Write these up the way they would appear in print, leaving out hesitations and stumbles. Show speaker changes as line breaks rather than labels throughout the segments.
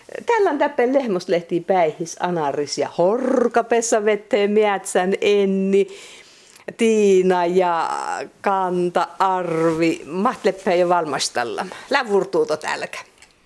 Tällä on täppeen lehmoslehti päihis anaris ja horkapessa vetteen miätsän enni. Tiina ja Kanta, Arvi, mahtleppä jo valmastalla. Lävurtuuto tälkä.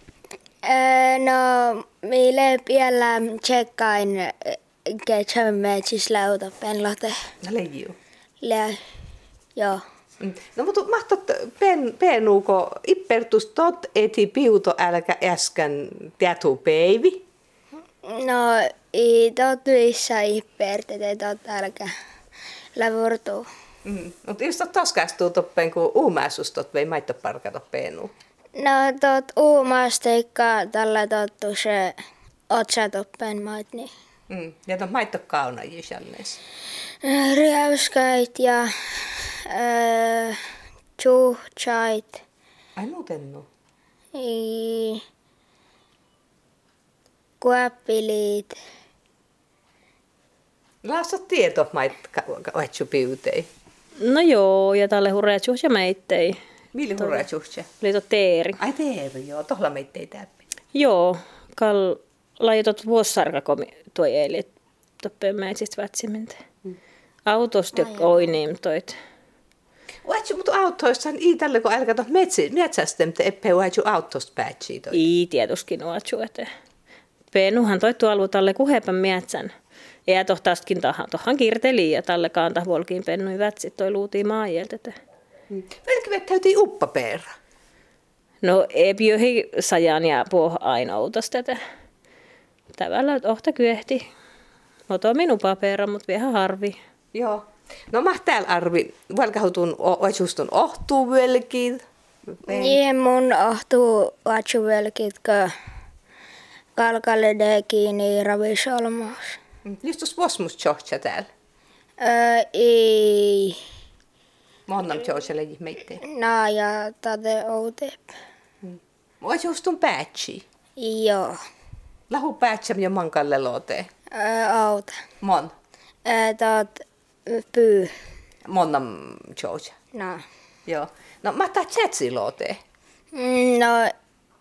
No, meille vielä tsekkain keitsämme siis lautapen lote.
No leiju.
Joo.
No mutta mahtot penuuko ippertus tot eti piuto älkä äskän tietu peivi?
No, ei totuissa ippertete tot älkä lävurtuu.
Mutta just toskastuu toppen kun uumäisustot vei maittoparkatot penuu.
No, tot uumasteikka tällä tottu se otsatoppen maitni.
Ja tot maittokauna jysännes.
Riauskait ja tjuhtsait.
Ai nuutennu?
Kuappilit.
Laasat tieto maittokaitsu piutei.
No joo, ja tälle hurreetsuus ja meittei.
Mille hurreetsuus?
Liito teeri.
Ai teeri, joo. Tohla meittei täppi.
Joo, lajitot vuossarkakomi tuo eilet toppeen meitsistä vätsimintä. Autosta oiniim toit.
Vaatsu mutta autoissa ei tälle kun älkä tot metsästemte eppei vaatsu autosta päätsiä toi.
Ei tietuskin vaatsu ete. Penuhan toi tuolla tälle kuhepan mietsän. Ja tohtaastkin tohan kirteli ja tälle kanta volkiin pennui vätsit toi luutii maajelta.
Velki vettäytii uppapeera.
No ei johi sajan ja puh ainoutasta. Tavallaan ohta kyehti. Mutta minun papera, mutta vielä harvi.
Joo. No mä täällä Arvi, valkahutun oitsustun ohtuu velkiin.
Niin mun ohtuu oitsu velkit, kun kalkalle kiinni ravisolmaus.
Just tuossa Vosmus Georgia täällä.
Ei.
Monnam Georgia leji meitteen.
No ja tade outep.
Oitsustun päätsi.
Joo.
Lahu päätsam ja mankalle loote.
Auta.
Mon.
Tot pyy.
Monnam Georgia.
No.
Joo. No mä taa chatsi loote.
No,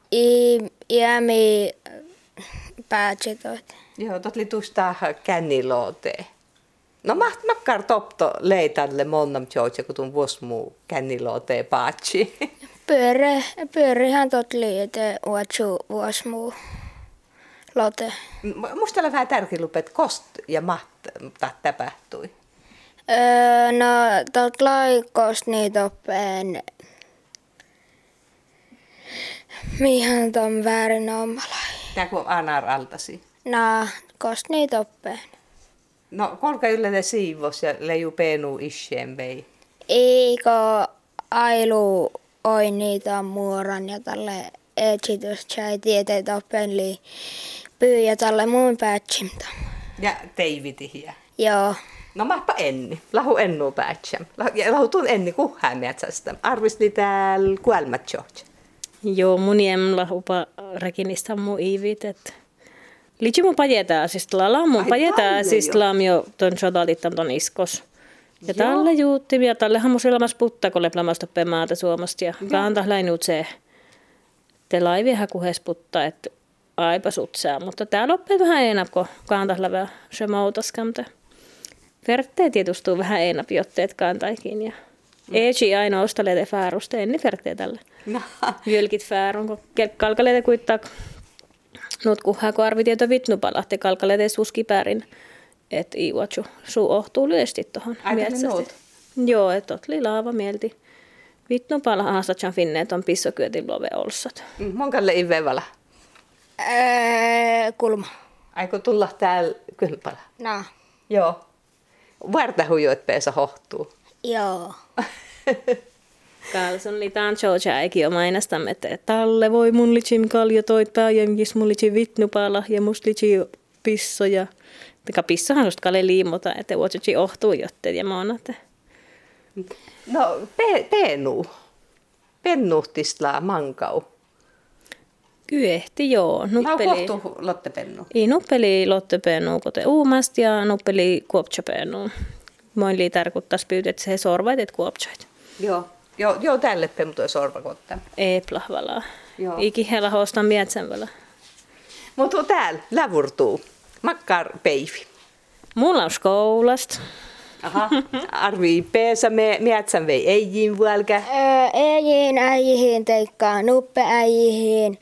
iämi päätsitoit.
Joo, tot litustaa känniloote. No makkar topto leitalle monnam Georgia, kun tuon Vosmu känniloote paatsi.
Pyörihän tot liite uotsu vuosmuu lote.
Musta on vähän tärkeä lupet kost ja mahta tapahtui.
No, tot laikost niitä oppeen. Mihän ton väärin ommalai.
Tää kun anar altasi.
No, kost niitä oppeen.
No, kolka yllä siivos ja leiju peenuu isheen vei.
Eikö ailu oi niitä muoran ja tälle etsitystä sai tieteet oppeen li pyyjä tälle muun päätsimtä.
Ja teivitihiä.
Joo.
No mahpa enni. Lahu ennu päätsam. Lahu tuun enni kuhään metsästä. Arvisti täällä kuelmat Georgia.
Joo, mun jämla upa rekinistä mun iivit, että liitsi mun pajetaasista mun pajetaasista jo ton sodalittam ton iskos. Ja tälle juutti, ja tällehän mun silmässä putta, kun leplamasta maata Suomesta, ja kanta läinuut se, te laivihan kuhes putta, että aipa sutsaa, mutta täällä oppeet vähän enää, kun kanta lävää se moutaskamta. Vertteet tietustuu vähän enää jotteet kantaikin, ja ei aina ostaleete fäärusta, enni vertteet tälle. Jölkit fäärun, kun kalkaleete kuittaa nuut kuhaa, kun arvitieto vitnupalahti kalkaleete suskipäärin, että iuatsu suu ohtuu lyesti tuohon mielestästi. Joo, että otli laava mielti. Vitnupala haasatsan finneet on pissokyötin love olsat.
Monkalle ei vevala?
Kulma.
Aiko tulla täällä kylpala?
No.
Joo. Vartahuju, että peesa hohtuu.
Joo.
Kalson litaan Georgia eikin jo mainastamme, että talle voi mun litsim kalja toit pääjämkis mun litsi vitnupala ja must litsi pissoja. Taka pissohan just kalle liimota, että vuotsi ohtuu jotteet ja monat.
No, pennuhtisla mankau.
Kyehti joo.
Nuppeli. Kohtu lottepennu.
Ei nuppeli lottepennu, kote uumasti ja nuppeli kuopchapennu. Moin lii tarkoittais pyytä, että se sorvait, et kuopchait.
Joo, tälle pemmuto sorvakotta.
Ei plahvalaa. Iki hela hoostan mietsänvällä.
Mutta täällä lävurtuu. Makkar Peivi.
Mulla on koulasta.
Aha. Arvi peesa mietsän vei eijin vuolkä.
Äijiin, äijiin teikkaa, nuppe äijiin.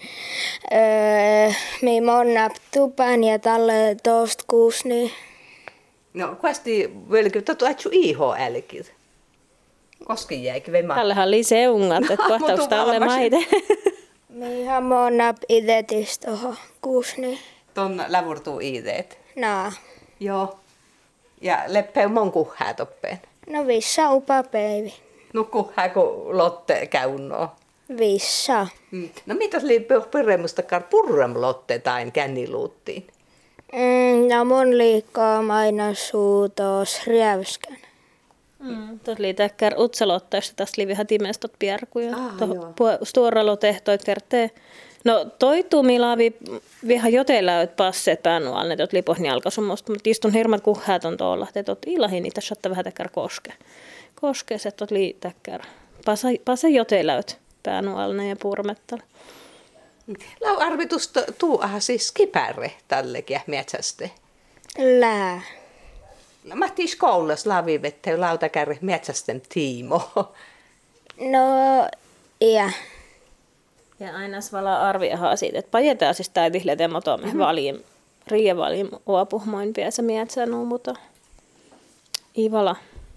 Mi monnap tupan ja tälle tost kuusni.
No, kuasti velky, tatu atsu iho älkit. Koski jäikin vei
Tällähän oli seungat, että kohtaus tälle maite.
Mi ihan monnap idetis toho kuusni.
Ton lävurtuu ideet.
Naa.
Joo. Ja leppeu mon kuhää toppeen.
No vissa upa päivi.
No kuhää kun Lotte käynnoo.
Vissa.
No mitäs liippuu peremustakaan purram Lotte tain känniluuttiin?
No mun liikkaa aina suutos riäyskän.
Tuossa oli täkkär utsalottaista, tästä oli vähän timestot pierkuja.
Joo.
Stuoralo tehtoi kertee. No toituu milaavi vähän joteläyt passeet päänualle, että oli pohni alkaisummosta, mutta istun hirmat kuhäät on tuolla, että ilahin niitä saattaa vähän täkkär koske. Koske, se oli täkkär. Pase joteläyt päänualle ja puurmettalla.
Lau arvitusta tuuaha siis kipärre tällekin metsäste.
Lää.
No mahtiis koulas lavivettä lautakärre metsästen tiimo.
No, ja.
Ja aina vala arviahaa siitä, että pajetaan siis tämä vihleitä motomme valiin, riievaliin uopuhmoin piässä mietsänuu, mutta ivala.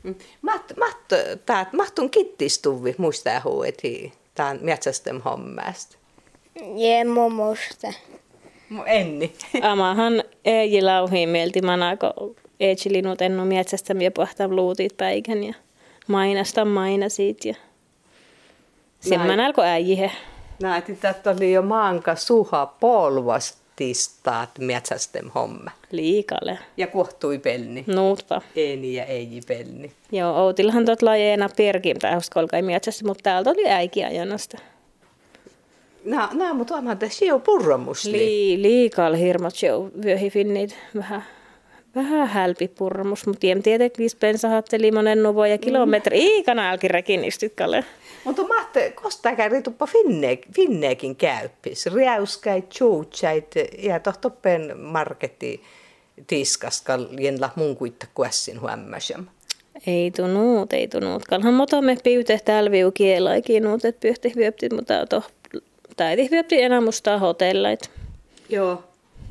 Mahtun kittistuvi muistaa huueti tämän metsästen hommasta.
Jemmu musta.
Enni.
Amahan ei lauhiin mielti manako eetsilinut ennu metsästä ja pohtaa luutit päikän ja mainasta siitä ja semmoinen alkoi äijihe.
Näin, että oli jo maanka suha polvastistaat metsästen homma.
Liikalle.
Ja kohtui pelni.
Nuutpa.
Eni ja ei pelni.
Joo, Outilhan tot lajeena pirkin tähuskolkai metsästä, mutta täältä oli äikin ajanasta.
No, mutta onhan tässä jo purramusli.
Liikalle hirmat jo vyöhi finnit vähän hälpi purramus, mutta tietenkin pensahatteli monen nuvo ja kilometri iikana alkin rekinistykkalle.
Mutta mahte kostaa rituppa finneekin käyppis. Riäyskäit, tjuutsait ja tohtoppen marketti tiskaskal jenla mun kuitta kuessin huommasam.
Ei tunuut. Kalhan motomme pyyte tälviu kielaikin nuut, että pyhti vyöptit, mutta taiti vyöpti enää mustaa hotellait.
Joo.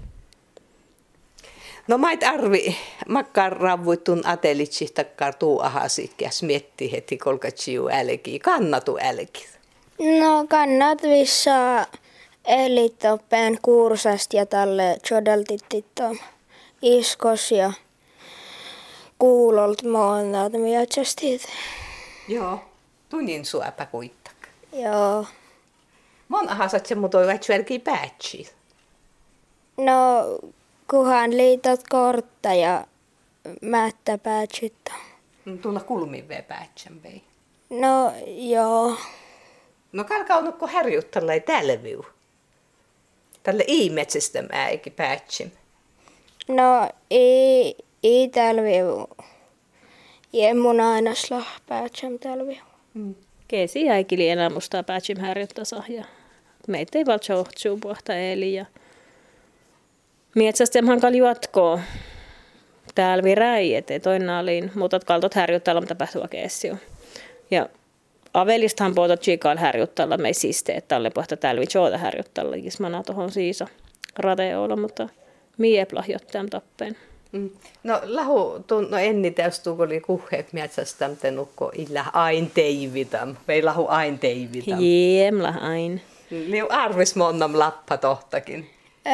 No mait arvi, makkar ravvuitun atelitsi takkar tuu ahasikkias mietti heti kolkatsiu älki, kannatu älki.
No kannat vissa elitoppen kursast ja tälle jodeltitto iskos ja kuulolt monta mietsästit.
Joo, tunnin suopa kuittak.
Joo.
Mon ahasat se mutoi vätsverki päätsi.
No kuhan liitot kortta ja mättä päätsyttä.
Tulla kulmin vei päätsän vei.
No joo.
No kalkaunukko härjuttalla ei tälviu. Tälle metsästä äikin päätsim.
No ei tälviu. Jemmun aina slah päätsem tälviu.
Keesi jäikili enää mustaa päätsim härjuttasah ja meitä ei valtsa ohtsuu puhta eli ja mietsästemhan kal juotkoo täällä viräi, ettei toinen oliin muutat kaltot härjuttalla, mitä pähtyä keessiu. Ja avelistahan puhutat chiikaal härjuttalla mei siste, että alle pohta tälvi joota härjuttalla, kismana tohon siisa rateolla, mutta mieplah jottaan tappeen.
No lahu, no enni tästä kun oli kuheet metsästä, mutta nukko illa ain teivitam, vei lahu ain teivitam.
Jemlah ain.
Liu arvis monnam lappa tohtakin.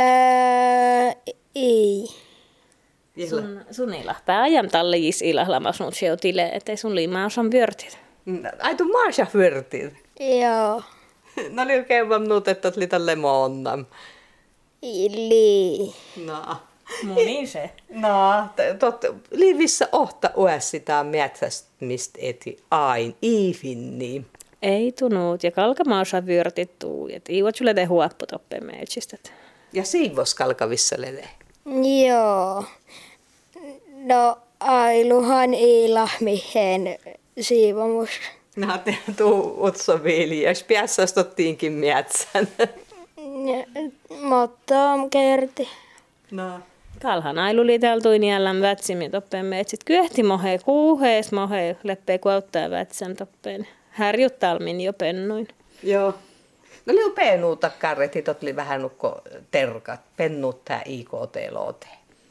Ei.
Sun ei lähtää ajan talle jis ilahlamas nuut seutille, ettei sun liimaa osan vyörtit.
Ai tu maasha vyörtit.
Joo.
No liu keuvam nuut, että oli tälle monnam.
Ili.
No.
Niin se.
No, liivissä ohta uässitä metsästmistä eti ain iifinni.
Ei tunuut ja kalkamaa osa vyörtit tuu, et iivot sulle tee huoppu toppeen meetsistä.
Ja siivos kalkavissa lede.
Joo. No ailuhan ei lahmihen siivomus.
No te tuu utso viljas, piässä stottiinkin metsän.
Mutta on kerti.
No.
Kalhan ailuli täällä tuin jällän vätsimi toppeen meitsit. Kyehti mohe kuuhees mohe leppee kuauttaa vätsän toppeen. Härjuttalmin jo pennuin.
Joo. No liu peenuuta karretit, oli vähän nukko terkat, pennuut tää IKT-loote.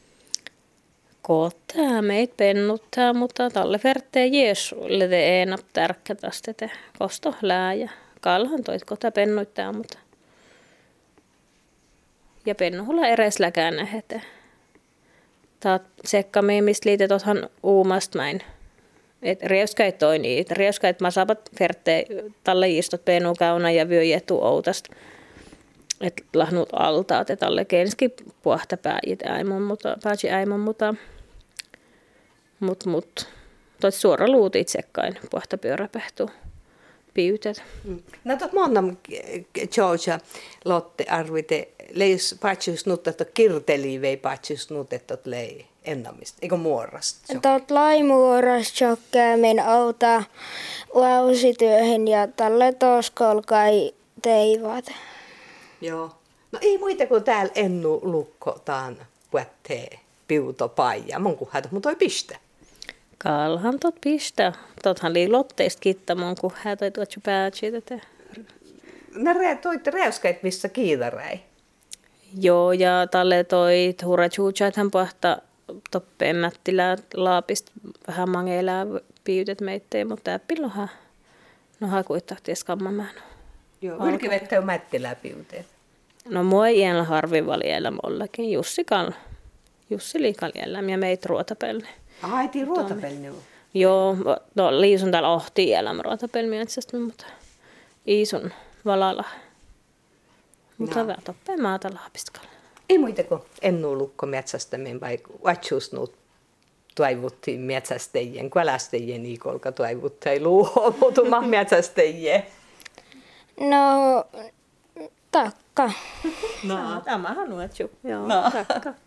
Koottaa meit pennuttaa, mutta talle vertee Jeesulle te enap tärkkätästä te kosto lääjä. Kalhan toit kota pennuittaa, mutta ja pennuhulla eräs läkään nähete. Taat sekkami, mistä liitet othan uumast mäin. Et rieuskait toi niitä. Rieuskait mä saapat vertee talle istot pennukauna ja vyöjetu outast. Et lahnut altaat, et talle kenski puhta pääjit äimon, mutta Mut. Toit suora luut itsekkain puhta pyöräpähtuu piytet.
No tot monnam Georgia Lotte arvite leis patchus nut että kirteli vei patchus nut että lei ennamista eikö muorasta.
Tot laimuoras jokkäämin auta lausityöhön ja tälle toskolkai teivat.
Joo. No ei muita kuin täällä ennu lukko taan puettee piuto paija. Mun kun hätä, mutta toi pistä.
Kalhan tot pistä. Tothan lii lotteista kittamon, kun hän toi tuotsu päätsi tätä.
Ne toitte räyskät missä kiidaräi.
Joo, ja talle toi hurra tjuutsa, että hän puhtaa toppeen mättilää laapista vähän mangelää piytet meitteen, mutta äppillohan no hakuittahti skammamaan.
Joo, ylkivettä on mättilää piuteet.
No mua ei iänä harvin valiellä mollakin. Jussi liikaliellä ja meitä ruotapelne.
Ai, tii ruotapelne on.
Joo, no liisun täällä ohti elämä ruotapelmiätsästä, mutta iisun valalla. Mutta hyvä toppeen maata laapiskalla.
Ei muita kuin ennu lukko metsästämien vai vatsusnut toivuttiin metsästäjien, kuälästäjien ikolka toivuttiin luuhon, mutta metsästäjien.
No, takka.
No, tämähän on, joo,
No.
takka.